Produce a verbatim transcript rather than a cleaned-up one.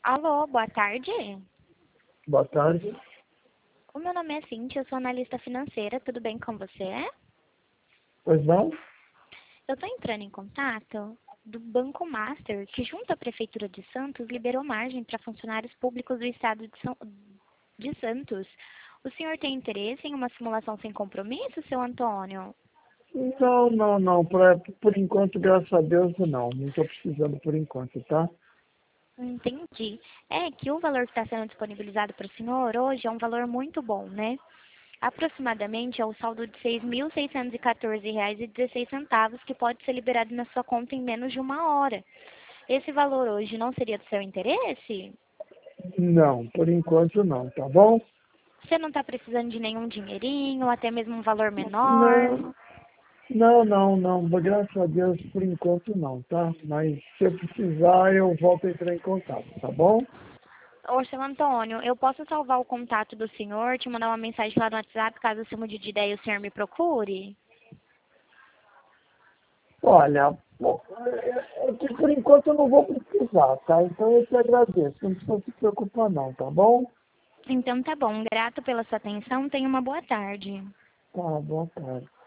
Alô, boa tarde. Boa tarde. O meu nome é Cintia, eu sou analista financeira, tudo bem com você? Pois não? Eu estou entrando em contato do Banco Master, que junto à Prefeitura de Santos liberou margem para funcionários públicos do estado de, São... de Santos. O senhor tem interesse em uma simulação sem compromisso, seu Antônio? Não, não, não. Pra, por enquanto, graças a Deus, não. Não estou precisando por enquanto, tá? Entendi. É que o valor que está sendo disponibilizado para o senhor hoje é um valor muito bom, né? Aproximadamente é o saldo de seis mil seiscentos e quatorze reais e dezesseis centavos que pode ser liberado na sua conta em menos de uma hora. Esse valor hoje não seria do seu interesse? Não, por enquanto não, tá bom? Você não está precisando de nenhum dinheirinho, até mesmo um valor menor? Não, não, não, não. Graças a Deus, por enquanto não, tá? Mas se eu precisar, eu volto a entrar em contato, tá bom? Ô, seu Antônio, eu posso salvar o contato do senhor, te mandar uma mensagem lá no WhatsApp, caso você mude de ideia e o senhor me procure? Olha, bom, é é que por enquanto eu não vou precisar, tá? Então eu te agradeço. Não precisa se preocupar não, tá bom? Então tá bom, grato pela sua atenção, tenha uma boa tarde. Tá, boa tarde.